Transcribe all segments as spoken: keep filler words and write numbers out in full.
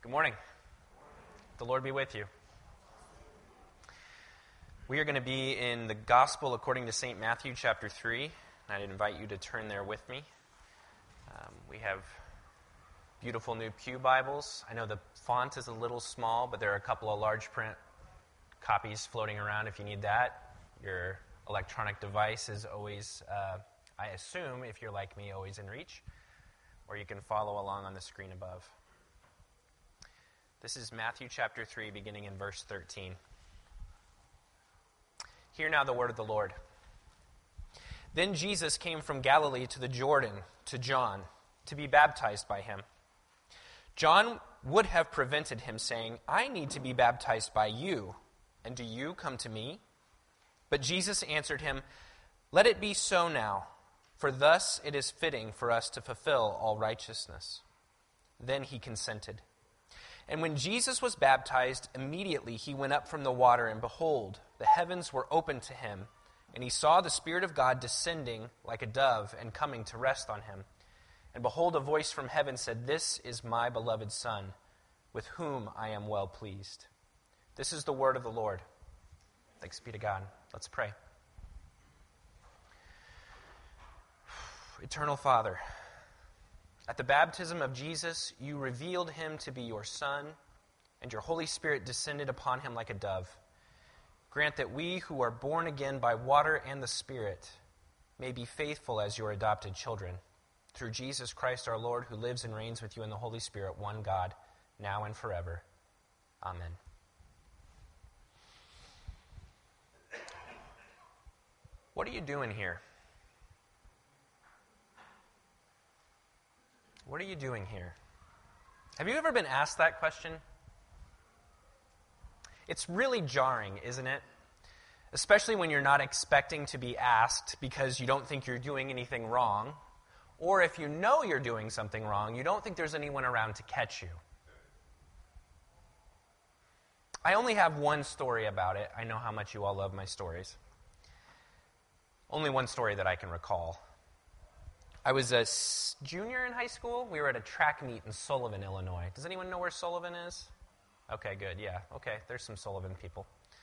Good morning. The Lord be with you. We are going to be in the Gospel according to Saint Matthew chapter three, and I'd invite you to turn there with me. Um, we have beautiful new Pew Bibles. I know the font is a little small, but there are a couple of large print copies floating around if you need that. Your electronic device is always, uh, I assume, if you're like me, always in reach, or you can follow along on the screen above. This is Matthew chapter three, beginning in verse thirteen. Hear now the word of the Lord. Then Jesus came from Galilee to the Jordan, to John, to be baptized by him. John would have prevented him, saying, I need to be baptized by you, and do you come to me? But Jesus answered him, Let it be so now, for thus it is fitting for us to fulfill all righteousness. Then he consented. And when Jesus was baptized, immediately he went up from the water, and behold, the heavens were opened to him, and he saw the Spirit of God descending like a dove and coming to rest on him. And behold, a voice from heaven said, This is my beloved Son, with whom I am well pleased. This is the word of the Lord. Thanks be to God. Let's pray. Eternal Father, at the baptism of Jesus, you revealed him to be your Son, and your Holy Spirit descended upon him like a dove. Grant that we who are born again by water and the Spirit may be faithful as your adopted children. Through Jesus Christ our Lord, who lives and reigns with you in the Holy Spirit, one God, now and forever. Amen. What are you doing here? What are you doing here? Have you ever been asked that question? It's really jarring, isn't it? Especially when you're not expecting to be asked because you don't think you're doing anything wrong, or if you know you're doing something wrong, you don't think there's anyone around to catch you. I only have one story about it. I know how much you all love my stories. Only one story that I can recall. I was a junior in high school. We were at a track meet in Sullivan, Illinois. Does anyone know where Sullivan is? Okay, good. Yeah, okay. There's some Sullivan people.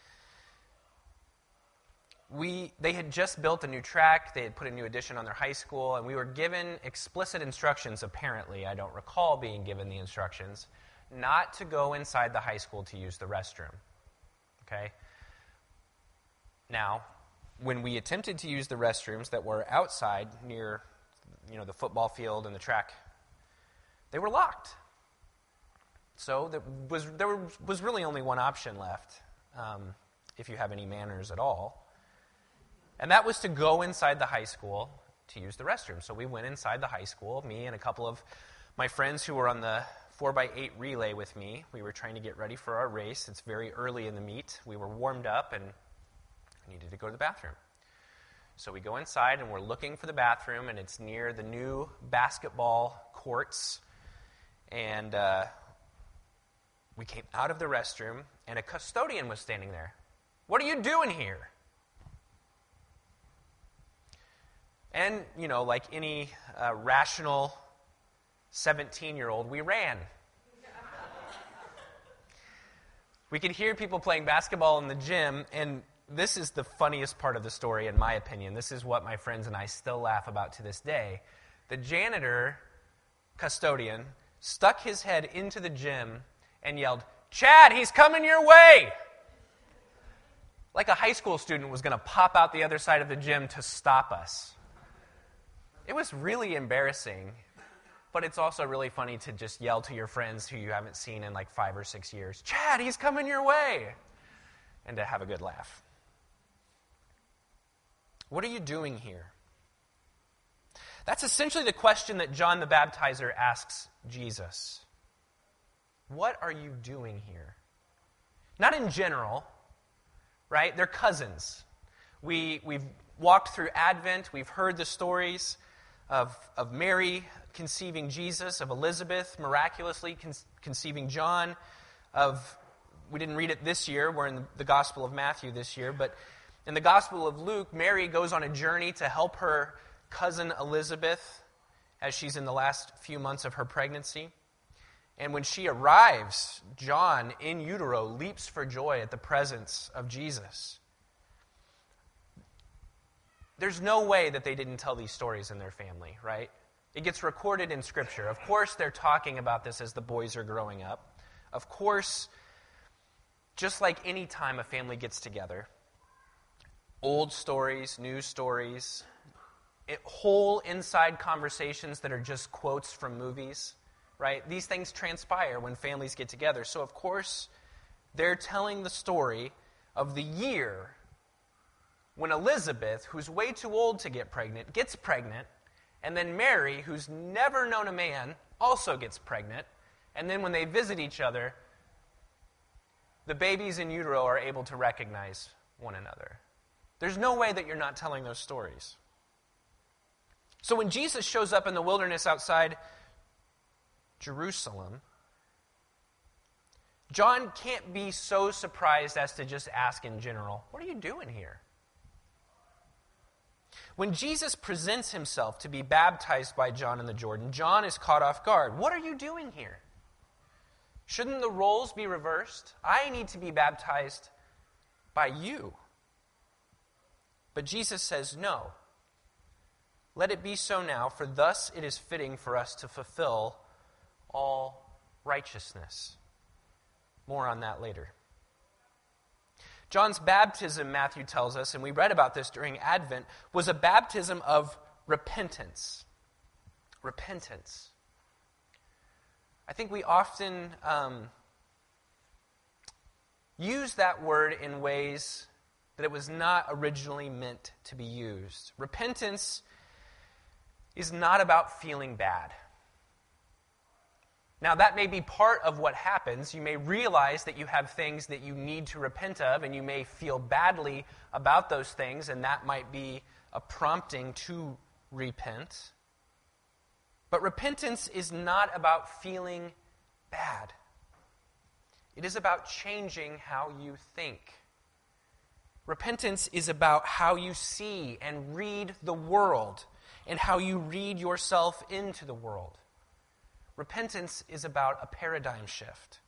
We They had just built a new track. They had put a new addition on their high school, and we were given explicit instructions, apparently. I don't recall being given the instructions, not to go inside the high school to use the restroom. Okay? Now, when we attempted to use the restrooms that were outside near you know, the football field and the track, they were locked. So there was, there was really only one option left, um, if you have any manners at all. And that was to go inside the high school to use the restroom. So we went inside the high school, me and a couple of my friends who were on the four by eight relay with me. We were trying to get ready for our race. It's very early in the meet. We were warmed up and needed to go to the bathroom. So we go inside, and we're looking for the bathroom, and it's near the new basketball courts. And uh, we came out of the restroom, and a custodian was standing there. What are you doing here? And, you know, like any uh, rational seventeen-year-old, we ran. We could hear people playing basketball in the gym, and this is the funniest part of the story, in my opinion. This is what my friends and I still laugh about to this day. The janitor, custodian, stuck his head into the gym and yelled, Chad, he's coming your way! Like a high school student was going to pop out the other side of the gym to stop us. It was really embarrassing, but it's also really funny to just yell to your friends who you haven't seen in like five or six years, Chad, he's coming your way! And to have a good laugh. What are you doing here? That's essentially the question that John the Baptizer asks Jesus. What are you doing here? Not in general, right? They're cousins. We, we've walked through Advent. We've heard the stories of, of Mary conceiving Jesus, of Elizabeth miraculously con- conceiving John, of, we didn't read it this year, we're in the, the Gospel of Matthew this year, but in the Gospel of Luke, Mary goes on a journey to help her cousin Elizabeth as she's in the last few months of her pregnancy. And when she arrives, John, in utero, leaps for joy at the presence of Jesus. There's no way that they didn't tell these stories in their family, right? It gets recorded in Scripture. Of course, they're talking about this as the boys are growing up. Of course, just like any time a family gets together, old stories, new stories, it, whole inside conversations that are just quotes from movies, right? These things transpire when families get together. So, of course, they're telling the story of the year when Elizabeth, who's way too old to get pregnant, gets pregnant, and then Mary, who's never known a man, also gets pregnant, and then when they visit each other, the babies in utero are able to recognize one another. There's no way that you're not telling those stories. So when Jesus shows up in the wilderness outside Jerusalem, John can't be so surprised as to just ask in general, "What are you doing here?" When Jesus presents himself to be baptized by John in the Jordan, John is caught off guard. "What are you doing here? Shouldn't the roles be reversed? I need to be baptized by you." But Jesus says, "No. Let it be so now, for thus it is fitting for us to fulfill all righteousness." More on that later. John's baptism, Matthew tells us, and we read about this during Advent, was a baptism of repentance. Repentance. I think we often um, use that word in ways that it was not originally meant to be used. Repentance is not about feeling bad. Now, that may be part of what happens. You may realize that you have things that you need to repent of, and you may feel badly about those things, and that might be a prompting to repent. But repentance is not about feeling bad. It is about changing how you think. Repentance is about how you see and read the world, and how you read yourself into the world. Repentance is about a paradigm shift.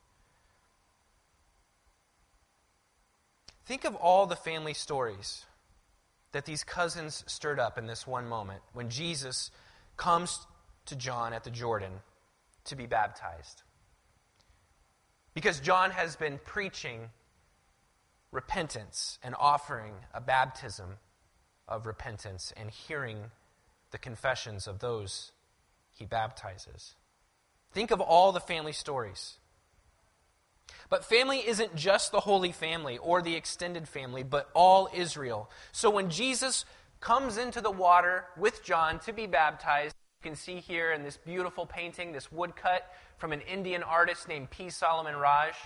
Think of all the family stories that these cousins stirred up in this one moment when Jesus comes to John at the Jordan to be baptized. Because John has been preaching repentance and offering a baptism of repentance and hearing the confessions of those he baptizes. Think of all the family stories. But family isn't just the Holy Family or the extended family, but all Israel. So when Jesus comes into the water with John to be baptized, you can see here in this beautiful painting, this woodcut from an Indian artist named P. Solomon Raj.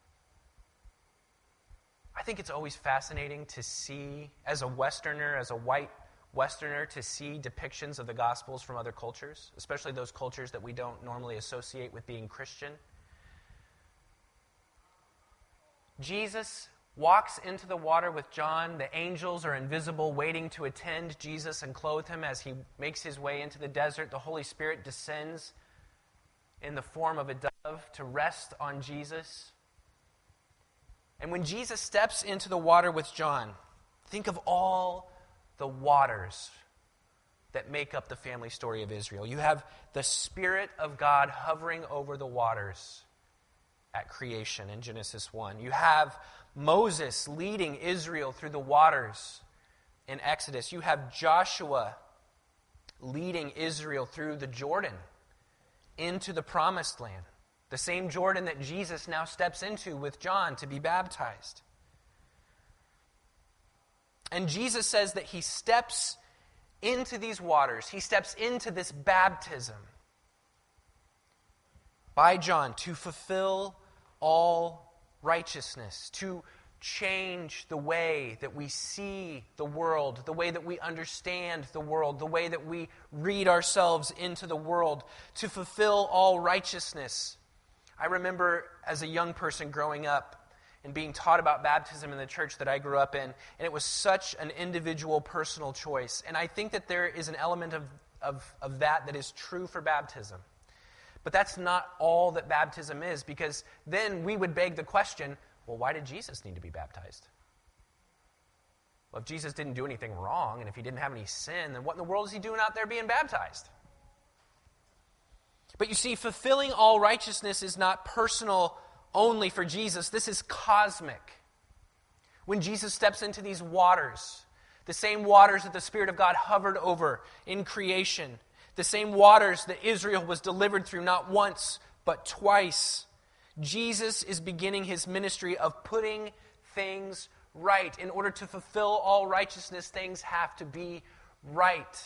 I think it's always fascinating to see, as a Westerner, as a white Westerner, to see depictions of the Gospels from other cultures, especially those cultures that we don't normally associate with being Christian. Jesus walks into the water with John. The angels are invisible, waiting to attend Jesus and clothe him as he makes his way into the desert. The Holy Spirit descends in the form of a dove to rest on Jesus. And when Jesus steps into the water with John, think of all the waters that make up the family story of Israel. You have the Spirit of God hovering over the waters at creation in Genesis one. You have Moses leading Israel through the waters in Exodus. You have Joshua leading Israel through the Jordan into the promised land, the same Jordan that Jesus now steps into with John to be baptized. And Jesus says that he steps into these waters, he steps into this baptism by John to fulfill all righteousness, to change the way that we see the world, the way that we understand the world, the way that we read ourselves into the world, to fulfill all righteousness. I remember as a young person growing up and being taught about baptism in the church that I grew up in, and it was such an individual, personal choice. And I think that there is an element of, of, of that that is true for baptism. But that's not all that baptism is, because then we would beg the question, well, why did Jesus need to be baptized? Well, if Jesus didn't do anything wrong, and if he didn't have any sin, then what in the world is he doing out there being baptized? But you see, fulfilling all righteousness is not personal only for Jesus. This is cosmic. When Jesus steps into these waters, the same waters that the Spirit of God hovered over in creation, the same waters that Israel was delivered through not once, but twice, Jesus is beginning his ministry of putting things right. In order to fulfill all righteousness, things have to be right.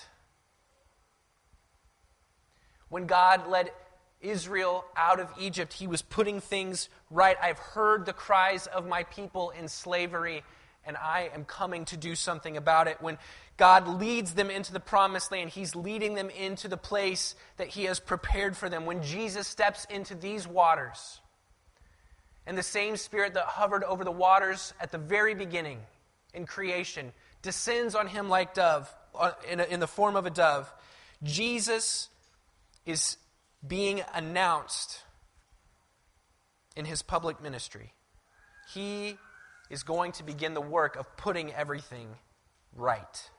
When God led Israel out of Egypt, he was putting things right. I've heard the cries of my people in slavery, and I am coming to do something about it. When God leads them into the promised land, he's leading them into the place that he has prepared for them. When Jesus steps into these waters, and the same Spirit that hovered over the waters at the very beginning in creation descends on him like dove, in, a, in the form of a dove, Jesus is being announced in his public ministry. He is going to begin the work of putting everything right.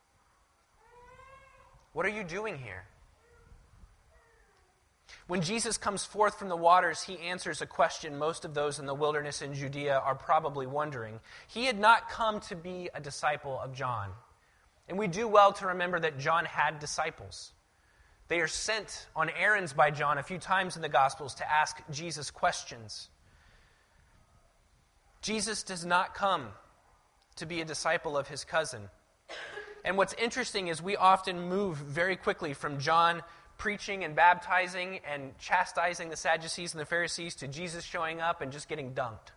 What are you doing here? When Jesus comes forth from the waters, he answers a question most of those in the wilderness in Judea are probably wondering. He had not come to be a disciple of John. And we do well to remember that John had disciples. They are sent on errands by John a few times in the Gospels to ask Jesus questions. Jesus does not come to be a disciple of his cousin. And what's interesting is we often move very quickly from John preaching and baptizing and chastising the Sadducees and the Pharisees to Jesus showing up and just getting dunked.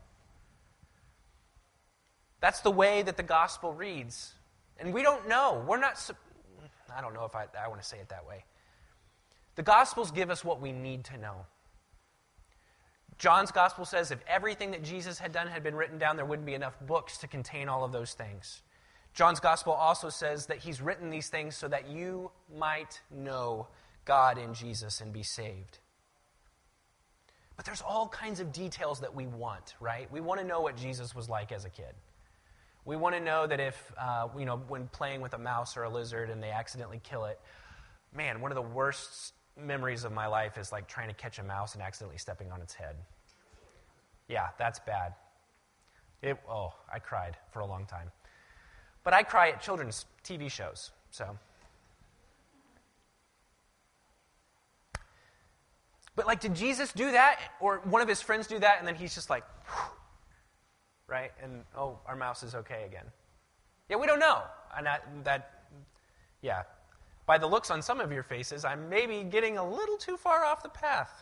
That's the way that the gospel reads. And we don't know. We're not, I don't know if I, I want to say it that way. The Gospels give us what we need to know. John's Gospel says if everything that Jesus had done had been written down, there wouldn't be enough books to contain all of those things. John's Gospel also says that he's written these things so that you might know God in Jesus and be saved. But there's all kinds of details that we want, right? We want to know what Jesus was like as a kid. We want to know that if, uh, you know, when playing with a mouse or a lizard and they accidentally kill it, man, one of the worst memories of my life is like trying to catch a mouse and accidentally stepping on its head. Yeah, that's bad. It, oh, I cried for a long time. But I cry at children's T V shows, so. But like, did Jesus do that? Or one of his friends do that, and then he's just like, whew, right? And, oh, our mouse is okay again. Yeah, we don't know. And that, that, yeah. By the looks on some of your faces, I'm maybe getting a little too far off the path.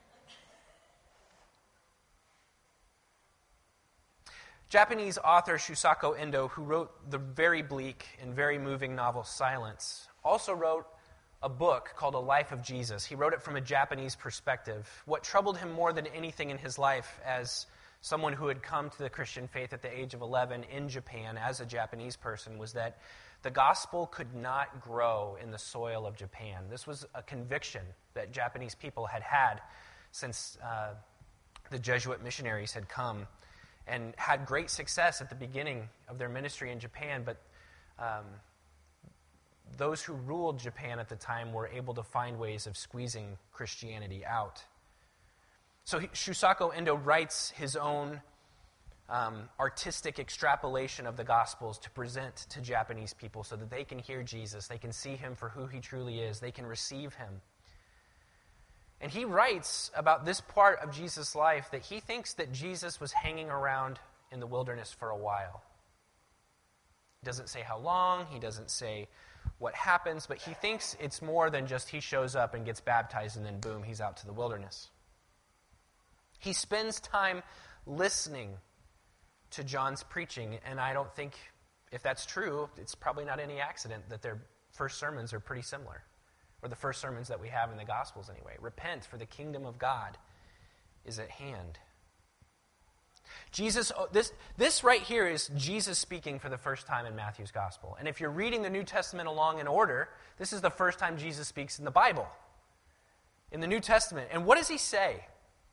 Japanese author Shusaku Endo, who wrote the very bleak and very moving novel Silence, also wrote a book called A Life of Jesus. He wrote it from a Japanese perspective. What troubled him more than anything in his life as someone who had come to the Christian faith at the age of eleven in Japan as a Japanese person was that the gospel could not grow in the soil of Japan. This was a conviction that Japanese people had had since uh, the Jesuit missionaries had come and had great success at the beginning of their ministry in Japan, but um, those who ruled Japan at the time were able to find ways of squeezing Christianity out. So he, Shusaku Endo writes his own um, artistic extrapolation of the Gospels to present to Japanese people so that they can hear Jesus, they can see him for who he truly is, they can receive him. And he writes about this part of Jesus' life that he thinks that Jesus was hanging around in the wilderness for a while. He doesn't say how long, he doesn't say what happens, but he thinks it's more than just he shows up and gets baptized and then boom, he's out to the wilderness. He spends time listening to John's preaching, and I don't think, if that's true, it's probably not any accident that their first sermons are pretty similar, or the first sermons that we have in the Gospels anyway. Repent, for the kingdom of God is at hand. Jesus, this, this right here is Jesus speaking for the first time in Matthew's Gospel. And if you're reading the New Testament along in order, this is the first time Jesus speaks in the Bible. in the New Testament. And what does he say?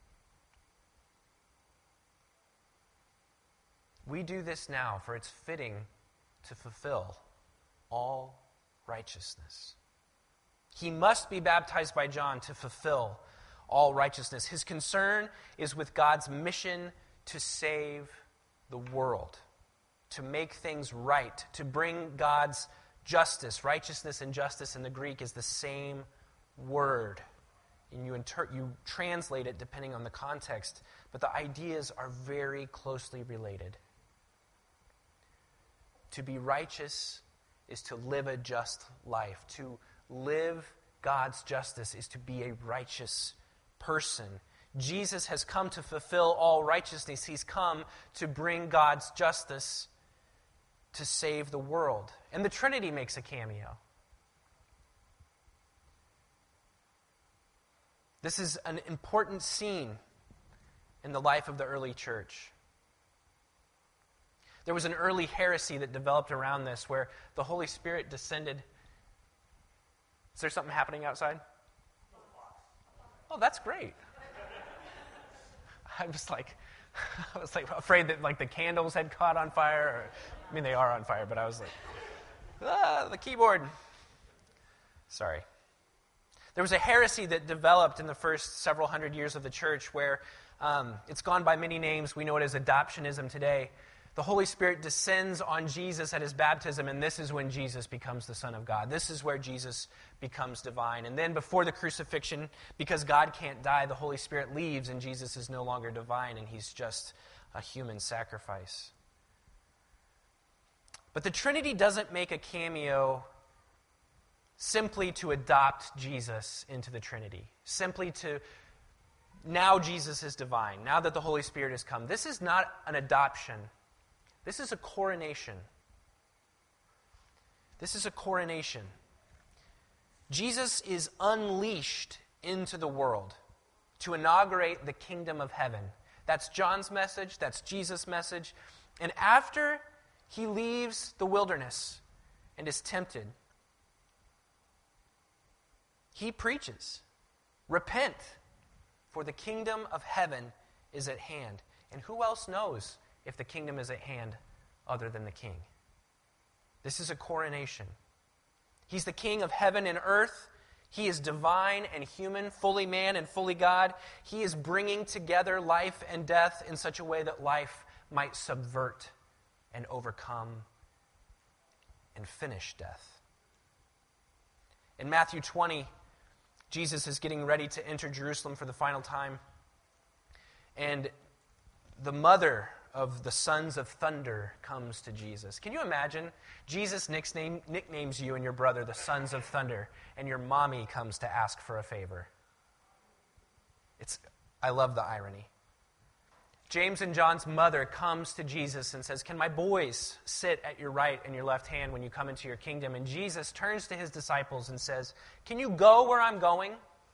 We do this now, for it's fitting to fulfill all righteousness. He must be baptized by John to fulfill all righteousness. His concern is with God's mission to save the world, to make things right, to bring God's justice. Righteousness and justice in the Greek is the same word. And you, inter- you translate it depending on the context, but the ideas are very closely related. To be righteous is to live a just life. To live God's justice is to be a righteous person. Jesus has come to fulfill all righteousness. He's come to bring God's justice to save the world. And the Trinity makes a cameo. This is an important scene in the life of the early church. There was an early heresy that developed around this where the Holy Spirit descended. Is there something happening outside? Oh, that's great. I was like, I was like afraid that like the candles had caught on fire. Or, I mean, they are on fire, but I was like, ah, the keyboard. Sorry. There was a heresy that developed in the first several hundred years of the church where um, it's gone by many names. We know it as adoptionism today. The Holy Spirit descends on Jesus at his baptism, and this is when Jesus becomes the Son of God. This is where Jesus becomes divine. And then before the crucifixion, because God can't die, the Holy Spirit leaves, and Jesus is no longer divine, and he's just a human sacrifice. But the Trinity doesn't make a cameo simply to adopt Jesus into the Trinity, simply to, now Jesus is divine, now that the Holy Spirit has come. This is not an adoption. This is a coronation. This is a coronation. Jesus is unleashed into the world to inaugurate the kingdom of heaven. That's John's message. That's Jesus' message. And after he leaves the wilderness and is tempted, he preaches, repent, for the kingdom of heaven is at hand. And who else knows if the kingdom is at hand other than the king? This is a coronation. He's the king of heaven and earth. He is divine and human, fully man and fully God. He is bringing together life and death in such a way that life might subvert and overcome and finish death. In Matthew twenty, Jesus is getting ready to enter Jerusalem for the final time. And the mother of the sons of thunder comes to Jesus. Can you imagine? Jesus nickname, nicknames you and your brother the sons of thunder, and your mommy comes to ask for a favor. It's, I love the irony. James and John's mother comes to Jesus and says, "Can my boys sit at your right and your left hand when you come into your kingdom?" And Jesus turns to his disciples and says, "Can you go where I'm going?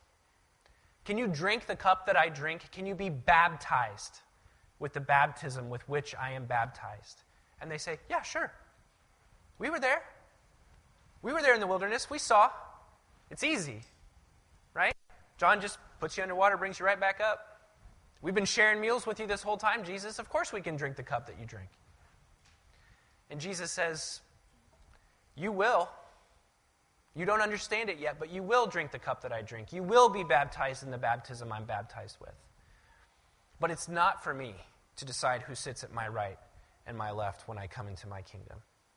Can you drink the cup that I drink? Can you be baptized with the baptism with which I am baptized?" And they say, "Yeah, sure. We were there. We were there in the wilderness. We saw. It's easy, right? John just puts you underwater, brings you right back up. We've been sharing meals with you this whole time, Jesus. Of course we can drink the cup that you drink." And Jesus says, "You will. You don't understand it yet, but you will drink the cup that I drink. You will be baptized in the baptism I'm baptized with. But it's not for me to decide who sits at my right and my left when I come into my kingdom."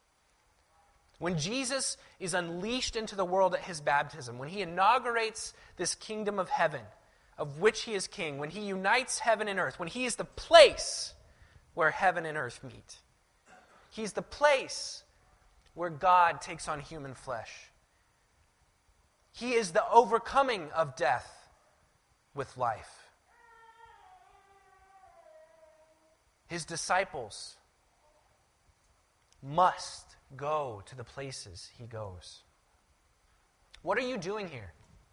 When Jesus is unleashed into the world at his baptism, when he inaugurates this kingdom of heaven, of which he is king, when he unites heaven and earth, when he is the place where heaven and earth meet, he's the place where God takes on human flesh. He is the overcoming of death with life. His disciples must go to the places he goes. What are you doing here?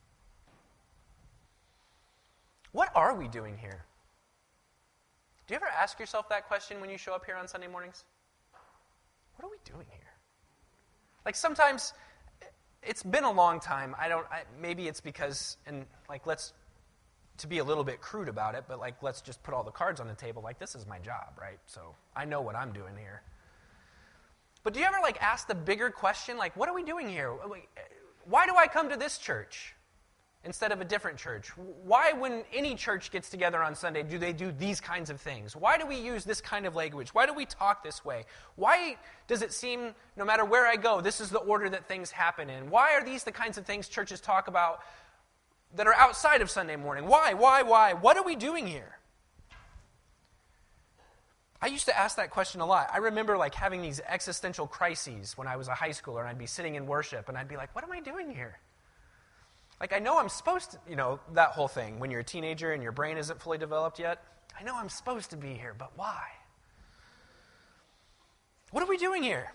What are we doing here? Do you ever ask yourself that question when you show up here on Sunday mornings? What are we doing here? Like sometimes, it's been a long time. I don't, I, maybe it's because, and like, let's, to be a little bit crude about it, but like, let's just put all the cards on the table. Like, this is my job, right? So I know what I'm doing here. But do you ever like ask the bigger question, like, what are we doing here? Why do I come to this church instead of a different church? Why, when any church gets together on Sunday, do they do these kinds of things? Why do we use this kind of language? Why do we talk this way? Why does it seem, no matter where I go, this is the order that things happen in? Why are these the kinds of things churches talk about that are outside of Sunday morning? Why, why, why? What are we doing here? I used to ask that question a lot. I remember like having these existential crises when I was a high schooler, and I'd be sitting in worship, and I'd be like, what am I doing here? Like, I know I'm supposed to, you know, that whole thing, when you're a teenager and your brain isn't fully developed yet. I know I'm supposed to be here, but why? What are we doing here?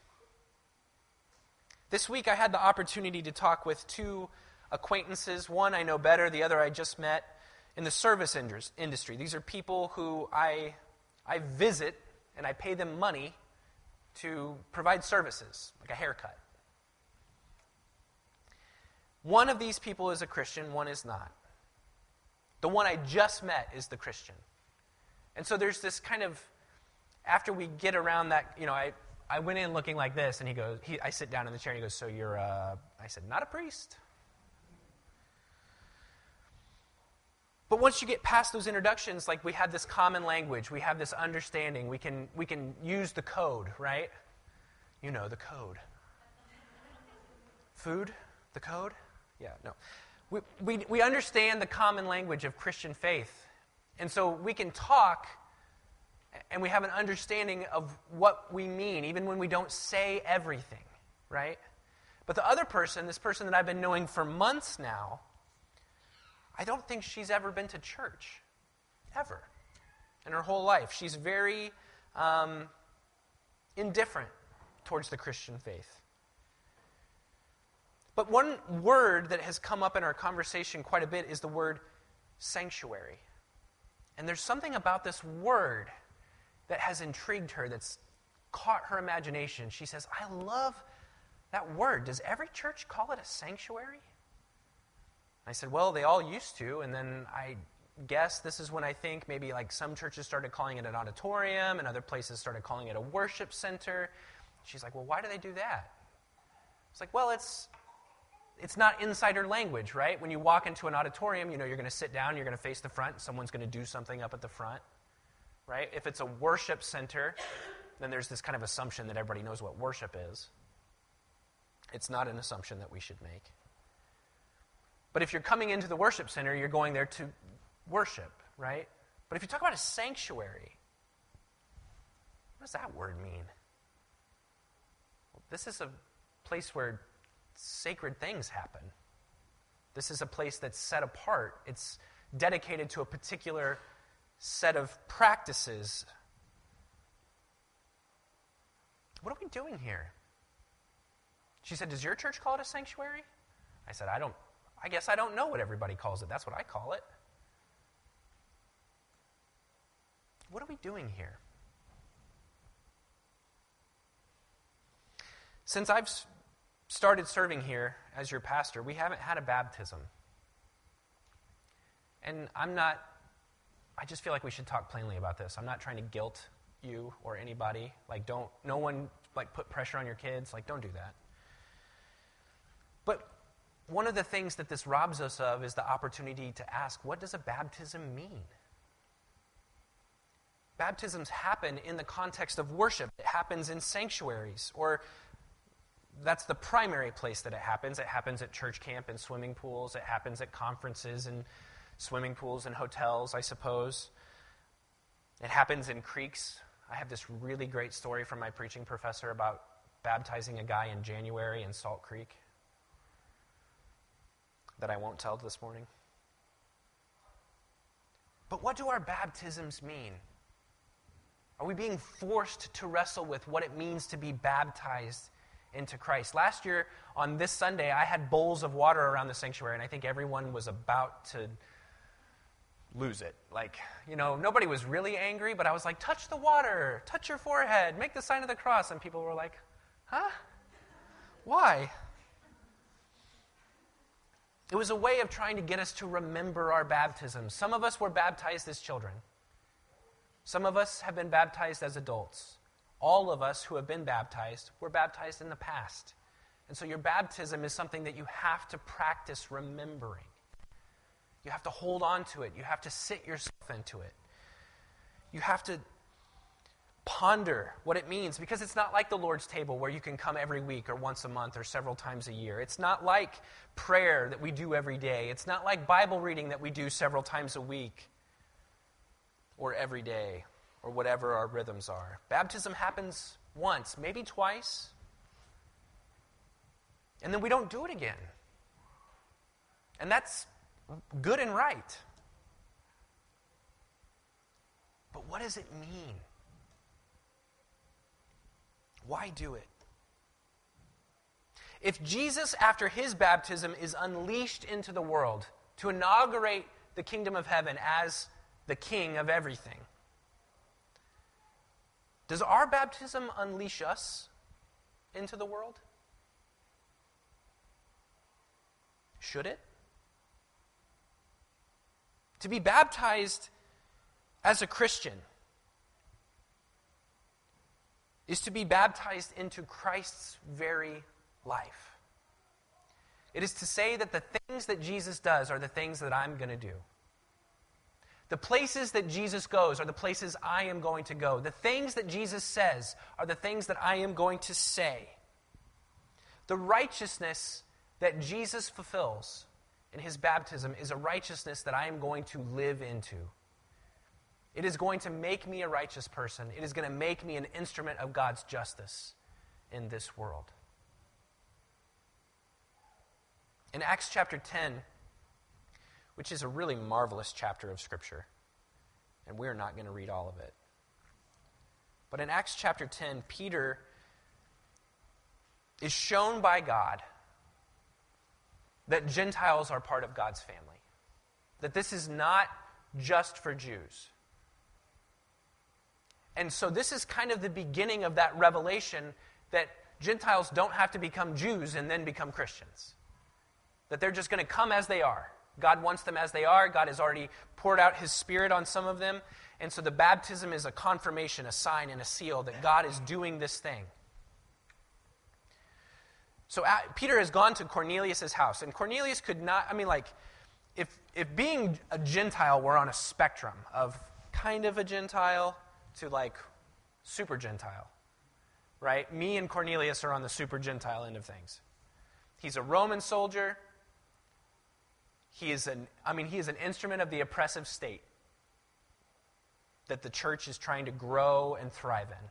This week I had the opportunity to talk with two acquaintances. One I know better, the other I just met, in the service industry. These are people who I... I visit and I pay them money to provide services, like a haircut. One of these people is a Christian, one is not. The one I just met is the Christian. And so there's this kind of, after we get around that, you know, I, I went in looking like this, and he goes, he, I sit down in the chair, and he goes, so you're, uh, I said, not a priest. But once you get past those introductions, like we have this common language, we have this understanding, we can we can use the code, right? You know the code. Food? The code? Yeah, no. We, we we understand the common language of Christian faith. And so we can talk, and we have an understanding of what we mean, even when we don't say everything, right? But the other person, this person that I've been knowing for months now, I don't think she's ever been to church, ever, in her whole life. She's very um, indifferent towards the Christian faith. But one word that has come up in our conversation quite a bit is the word sanctuary. And there's something about this word that has intrigued her, that's caught her imagination. She says, I love that word. Does every church call it a sanctuary? I said, well, they all used to, and then I guess this is when I think maybe like some churches started calling it an auditorium, and other places started calling it a worship center. She's like, well, why do they do that? It's like, well, it's it's not insider language, right? When you walk into an auditorium, you know you're going to sit down, you're going to face the front, and someone's going to do something up at the front, right? If it's a worship center, then there's this kind of assumption that everybody knows what worship is. It's not an assumption that we should make. But if you're coming into the worship center, you're going there to worship, right? But if you talk about a sanctuary, what does that word mean? Well, this is a place where sacred things happen. This is a place that's set apart. It's dedicated to a particular set of practices. What are we doing here? She said, does your church call it a sanctuary? I said, I don't I guess I don't know what everybody calls it. That's what I call it. What are we doing here? Since I've started serving here as your pastor, we haven't had a baptism. And I'm not, I just feel like we should talk plainly about this. I'm not trying to guilt you or anybody. Like, don't, no one, like, put pressure on your kids. Like, don't do that. But one of the things that this robs us of is the opportunity to ask, what does a baptism mean? Baptisms happen in the context of worship. It happens in sanctuaries, or that's the primary place that it happens. It happens at church camp and swimming pools. It happens at conferences and swimming pools and hotels, I suppose. It happens in creeks. I have this really great story from my preaching professor about baptizing a guy in January in Salt Creek that I won't tell this morning. But what do our baptisms mean? Are we being forced to wrestle with what it means to be baptized into Christ? Last year, on this Sunday, I had bowls of water around the sanctuary, and I think everyone was about to lose it. Like, you know, nobody was really angry, but I was like, touch the water, touch your forehead, make the sign of the cross. And people were like, huh? Why? It was a way of trying to get us to remember our baptism. Some of us were baptized as children. Some of us have been baptized as adults. All of us who have been baptized were baptized in the past. And so your baptism is something that you have to practice remembering. You have to hold on to it. You have to sit yourself into it. You have to ponder what it means, because it's not like the Lord's table where you can come every week or once a month or several times a year. It's not like prayer that we do every day. It's not like Bible reading that we do several times a week or every day or whatever our rhythms are. Baptism happens once, maybe twice, and then we don't do it again. And that's good and right. But what does it mean? Why do it? If Jesus, after his baptism, is unleashed into the world to inaugurate the kingdom of heaven as the king of everything, does our baptism unleash us into the world? Should it? To be baptized as a Christian is to be baptized into Christ's very life. It is to say that the things that Jesus does are the things that I'm going to do. The places that Jesus goes are the places I am going to go. The things that Jesus says are the things that I am going to say. The righteousness that Jesus fulfills in his baptism is a righteousness that I am going to live into. It is going to make me a righteous person. It is going to make me an instrument of God's justice in this world. In Acts chapter ten, which is a really marvelous chapter of Scripture, and we're not going to read all of it. But in Acts chapter ten, Peter is shown by God that Gentiles are part of God's family. That this is not just for Jews. And so this is kind of the beginning of that revelation that Gentiles don't have to become Jews and then become Christians. That they're just going to come as they are. God wants them as they are. God has already poured out his Spirit on some of them. And so the baptism is a confirmation, a sign, and a seal that God is doing this thing. So uh, Peter has gone to Cornelius' house. And Cornelius could not, I mean, like, if if being a Gentile were on a spectrum of kind of a Gentile to like super Gentile, right? Me and Cornelius are on the super Gentile end of things. He's a Roman soldier. He is an, I mean, he is an instrument of the oppressive state that the church is trying to grow and thrive in.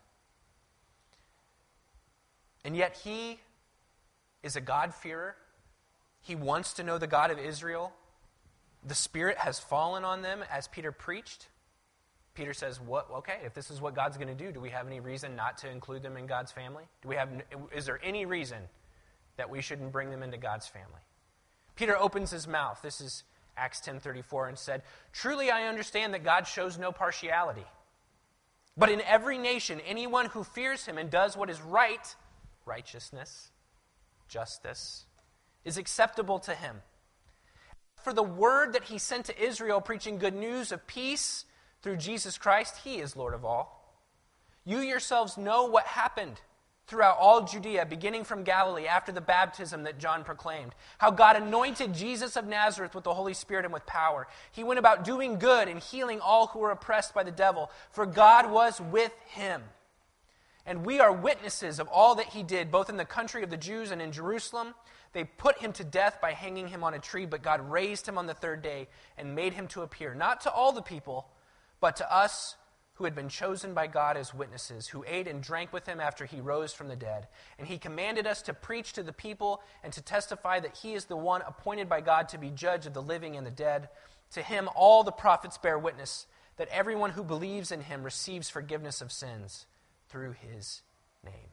And yet he is a God-fearer. He wants to know the God of Israel. The Spirit has fallen on them as Peter preached. Peter says, "What? Okay, if this is what God's going to do, do we have any reason not to include them in God's family? Do we have? Is there any reason that we shouldn't bring them into God's family?" Peter opens his mouth. This is Acts ten thirty-four, and said, "Truly I understand that God shows no partiality. But in every nation, anyone who fears him and does what is right, righteousness, justice, is acceptable to him. For the word that he sent to Israel, preaching good news of peace through Jesus Christ, he is Lord of all. You yourselves know what happened throughout all Judea, beginning from Galilee, after the baptism that John proclaimed, how God anointed Jesus of Nazareth with the Holy Spirit and with power. He went about doing good and healing all who were oppressed by the devil, for God was with him. And we are witnesses of all that he did, both in the country of the Jews and in Jerusalem. They put him to death by hanging him on a tree, but God raised him on the third day and made him to appear, not to all the people, but to us who had been chosen by God as witnesses, who ate and drank with him after he rose from the dead. And he commanded us to preach to the people and to testify that he is the one appointed by God to be judge of the living and the dead. To him all the prophets bear witness that everyone who believes in him receives forgiveness of sins through his name."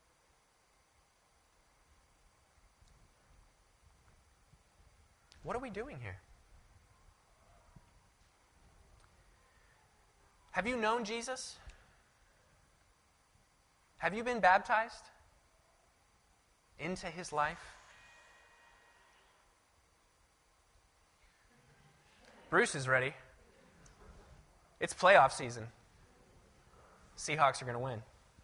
What are we doing here? Have you known Jesus? Have you been baptized into his life? Bruce is ready. It's playoff season. Seahawks are going to win.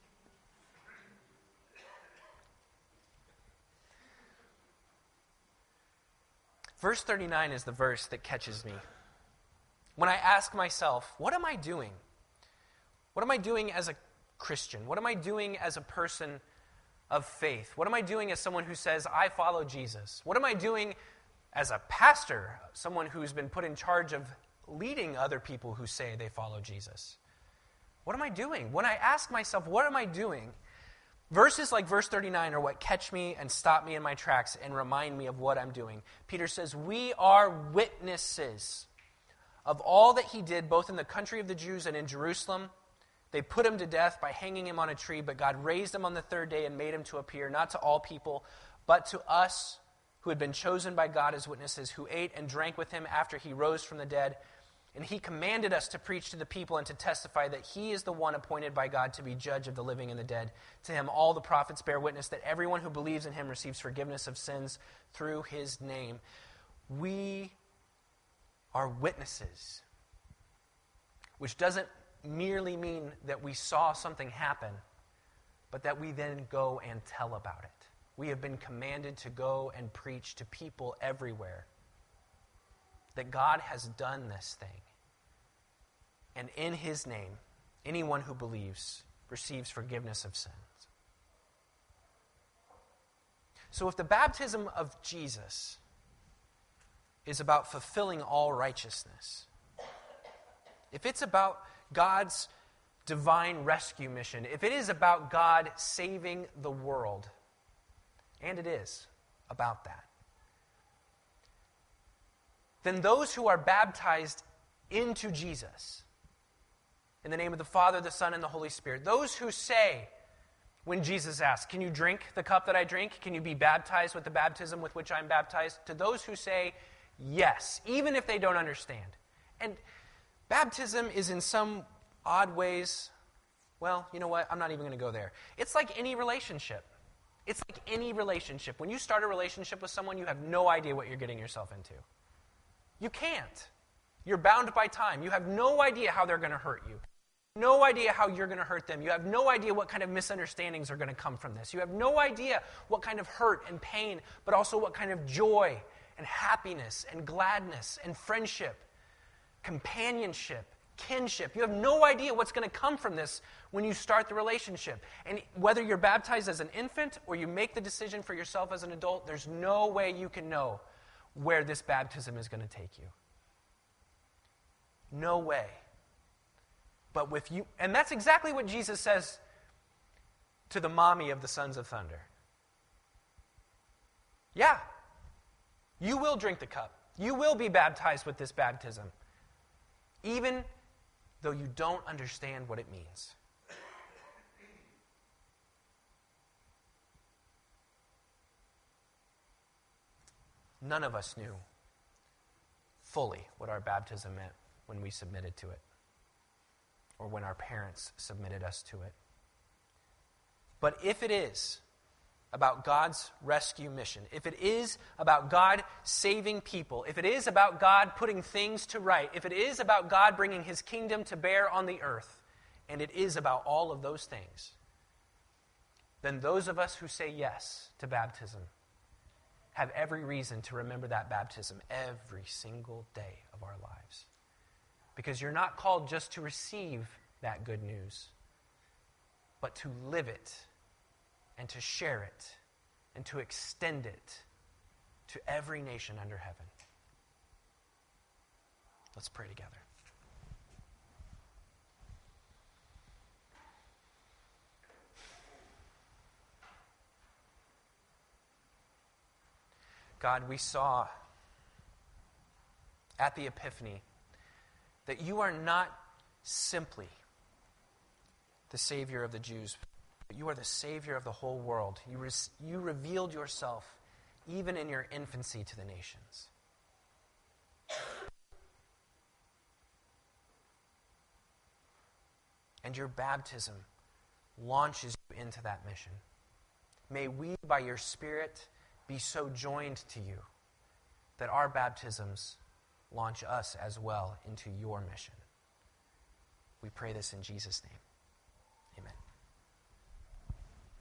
Verse thirty-nine is the verse that catches me. When I ask myself, what am I doing? What am I doing as a Christian? What am I doing as a person of faith? What am I doing as someone who says, I follow Jesus? What am I doing as a pastor, someone who's been put in charge of leading other people who say they follow Jesus? What am I doing? When I ask myself, what am I doing? Verses like verse thirty-nine are what catch me and stop me in my tracks and remind me of what I'm doing. Peter says, we are witnesses of all that he did, both in the country of the Jews and in Jerusalem. They put him to death by hanging him on a tree, but God raised him on the third day and made him to appear, not to all people, but to us who had been chosen by God as witnesses, who ate and drank with him after he rose from the dead. And he commanded us to preach to the people and to testify that he is the one appointed by God to be judge of the living and the dead. To him all the prophets bear witness that everyone who believes in him receives forgiveness of sins through his name. We are witnesses, which doesn't merely mean that we saw something happen, but that we then go and tell about it. We have been commanded to go and preach to people everywhere that God has done this thing. And in his name, anyone who believes receives forgiveness of sins. So if the baptism of Jesus is about fulfilling all righteousness, if it's about God's divine rescue mission, if it is about God saving the world, and it is about that, then those who are baptized into Jesus, in the name of the Father, the Son, and the Holy Spirit, those who say, when Jesus asks, can you drink the cup that I drink? Can you be baptized with the baptism with which I'm baptized? To those who say, yes, even if they don't understand. And baptism is in some odd ways, well, you know what? I'm not even going to go there. It's like any relationship. It's like any relationship. When you start a relationship with someone, you have no idea what you're getting yourself into. You can't. You're bound by time. You have no idea how they're going to hurt you. No idea how you're going to hurt them. You have no idea what kind of misunderstandings are going to come from this. You have no idea what kind of hurt and pain, but also what kind of joy and happiness and gladness and friendship, companionship, kinship. You have no idea what's going to come from this when you start the relationship. And whether you're baptized as an infant or you make the decision for yourself as an adult, there's no way you can know where this baptism is going to take you. No way. But with you, and that's exactly what Jesus says to the mommy of the Sons of Thunder. Yeah, you will drink the cup. You will be baptized with this baptism, even though you don't understand what it means. None of us knew fully what our baptism meant when we submitted to it, or when our parents submitted us to it. But if it is about God's rescue mission, if it is about God saving people, if it is about God putting things to right, if it is about God bringing his kingdom to bear on the earth, and it is about all of those things, then those of us who say yes to baptism have every reason to remember that baptism every single day of our lives. Because you're not called just to receive that good news, but to live it and to share it and to extend it to every nation under heaven. Let's pray together. God, we saw at the Epiphany that you are not simply the Savior of the Jews, but you are the Savior of the whole world. You, re- you revealed yourself even in your infancy to the nations. And your baptism launches you into that mission. May we, by your Spirit, be so joined to you that our baptisms launch us as well into your mission. We pray this in Jesus' name.